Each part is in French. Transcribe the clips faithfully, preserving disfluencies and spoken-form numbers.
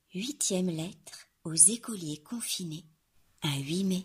Huitième lettre aux écoliers confinés, un huit mai.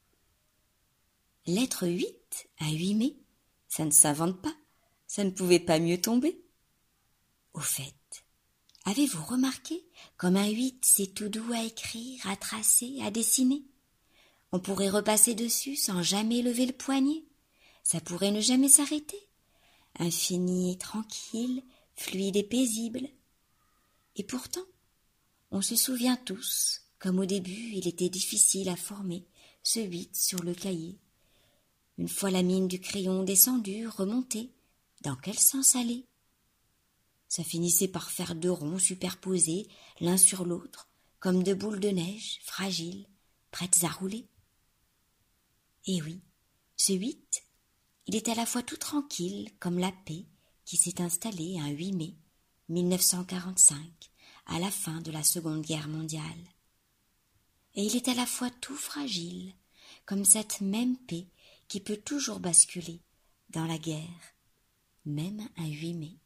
Lettre huit à huit mai, ça ne s'invente pas, ça ne pouvait pas mieux tomber. Au fait, avez-vous remarqué comme un huit c'est tout doux à écrire, à tracer, à dessiner? On pourrait repasser dessus sans jamais lever le poignet, ça pourrait ne jamais s'arrêter, infini et tranquille, fluide et paisible. Et pourtant, on se souvient tous, comme au début il était difficile à former, ce huit sur le cahier. Une fois la mine du crayon descendue, remontée, dans quel sens aller? Ça finissait par faire deux ronds superposés, l'un sur l'autre, comme deux boules de neige, fragiles, prêtes à rouler. Et oui, ce huit, il est à la fois tout tranquille, comme la paix qui s'est installée un huit mai mille neuf cent quarante-cinq, à la fin de la Seconde Guerre mondiale. Et il est à la fois tout fragile, comme cette même paix qui peut toujours basculer dans la guerre, même un huit mai.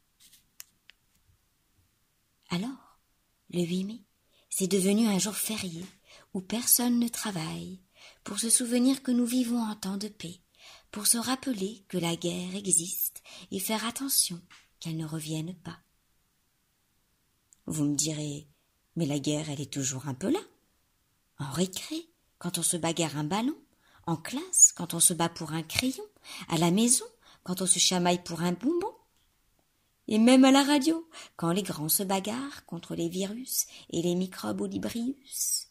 Alors, le huit mai, c'est devenu un jour férié où personne ne travaille, pour se souvenir que nous vivons en temps de paix, pour se rappeler que la guerre existe et faire attention qu'elle ne revienne pas. Vous me direz, mais la guerre, elle est toujours un peu là. En récré, quand on se bagarre un ballon, en classe, quand on se bat pour un crayon, à la maison, quand on se chamaille pour un bonbon, et même à la radio, quand les grands se bagarrent contre les virus et les microbes Olibrius.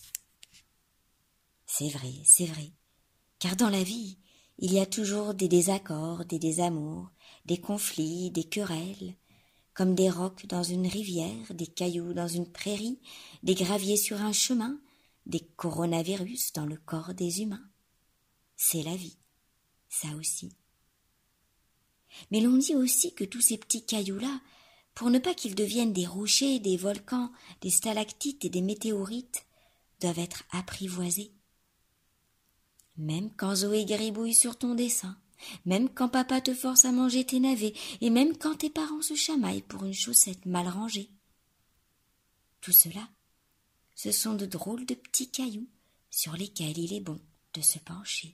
C'est vrai, c'est vrai, car dans la vie, il y a toujours des désaccords, des désamours, des conflits, des querelles, comme des rocs dans une rivière, des cailloux dans une prairie, des graviers sur un chemin, des coronavirus dans le corps des humains. C'est la vie, ça aussi. Mais l'on dit aussi que tous ces petits cailloux-là, pour ne pas qu'ils deviennent des rochers, des volcans, des stalactites et des météorites, doivent être apprivoisés. Même quand Zoé gribouille sur ton dessin, même quand papa te force à manger tes navets, et même quand tes parents se chamaillent pour une chaussette mal rangée. Tout cela, ce sont de drôles de petits cailloux sur lesquels il est bon de se pencher.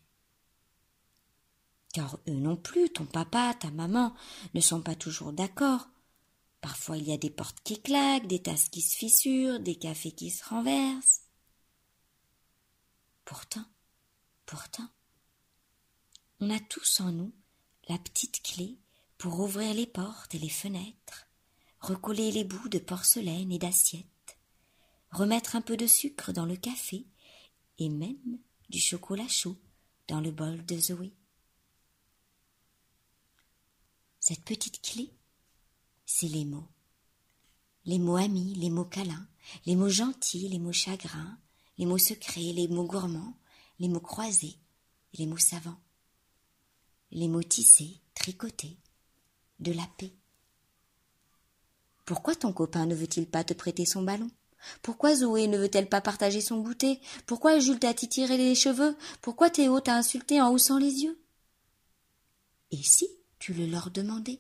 Car eux non plus, ton papa, ta maman, ne sont pas toujours d'accord. Parfois il y a des portes qui claquent, des tasses qui se fissurent, des cafés qui se renversent. Pourtant, pourtant, on a tous en nous la petite clé pour ouvrir les portes et les fenêtres, recoller les bouts de porcelaine et d'assiettes, remettre un peu de sucre dans le café et même du chocolat chaud dans le bol de Zoé. Cette petite clé, c'est les mots. Les mots amis, les mots câlins, les mots gentils, les mots chagrins, les mots secrets, les mots gourmands, les mots croisés et les mots savants. Les mots tissés, tricotés, de la paix. Pourquoi ton copain ne veut-il pas te prêter son ballon? Pourquoi Zoé ne veut-elle pas partager son goûter? Pourquoi Jules t'a tiré les cheveux? Pourquoi Théo t'a insulté en haussant les yeux? Et si tu le leur demandais?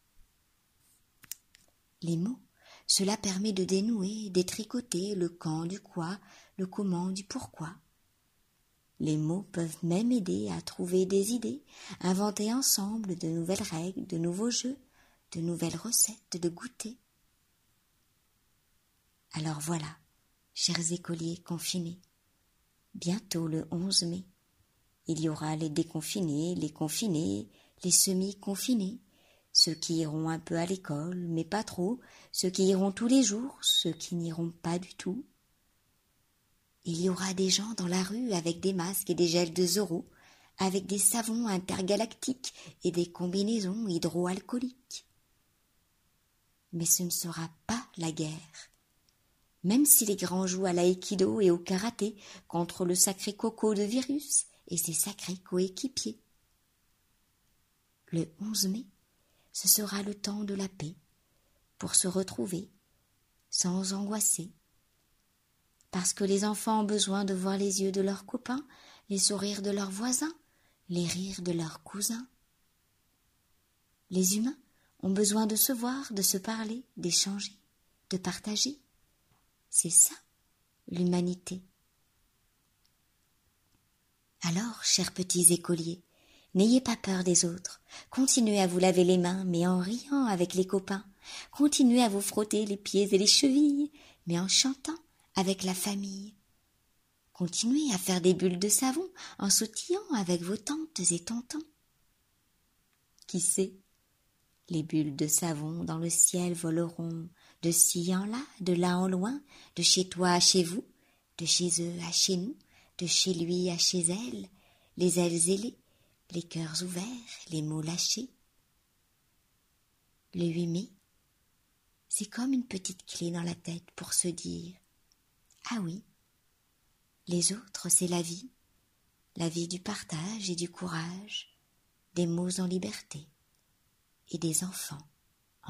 Les mots, cela permet de dénouer, détricoter le quand du quoi, le comment du pourquoi. Les mots peuvent même aider à trouver des idées, inventer ensemble de nouvelles règles, de nouveaux jeux, de nouvelles recettes de goûter. Alors voilà, chers écoliers confinés, bientôt le onze mai, il y aura les déconfinés, les confinés, les semi-confinés, ceux qui iront un peu à l'école, mais pas trop, ceux qui iront tous les jours, ceux qui n'iront pas du tout. Il y aura des gens dans la rue avec des masques et des gels de Zorro, avec des savons intergalactiques et des combinaisons hydroalcooliques. Mais ce ne sera pas la guerre. Même si les grands jouent à l'aïkido et au karaté contre le sacré coco de virus et ses sacrés coéquipiers. Le onze mai, ce sera le temps de la paix, pour se retrouver, sans angoisser. Parce que les enfants ont besoin de voir les yeux de leurs copains, les sourires de leurs voisins, les rires de leurs cousins. Les humains ont besoin de se voir, de se parler, d'échanger, de partager. C'est ça, l'humanité. Alors, chers petits écoliers, n'ayez pas peur des autres. Continuez à vous laver les mains, mais en riant avec les copains. Continuez à vous frotter les pieds et les chevilles, mais en chantant avec la famille. Continuez à faire des bulles de savon en sautillant avec vos tantes et tontons. Qui sait, les bulles de savon dans le ciel voleront de ci en là, de là en loin, de chez toi à chez vous, de chez eux à chez nous, de chez lui à chez elle, les ailes ailées, les cœurs ouverts, les mots lâchés. Le huit mai, c'est comme une petite clé dans la tête pour se dire « Ah oui, les autres, c'est la vie, la vie du partage et du courage, des mots en liberté et des enfants en paix. »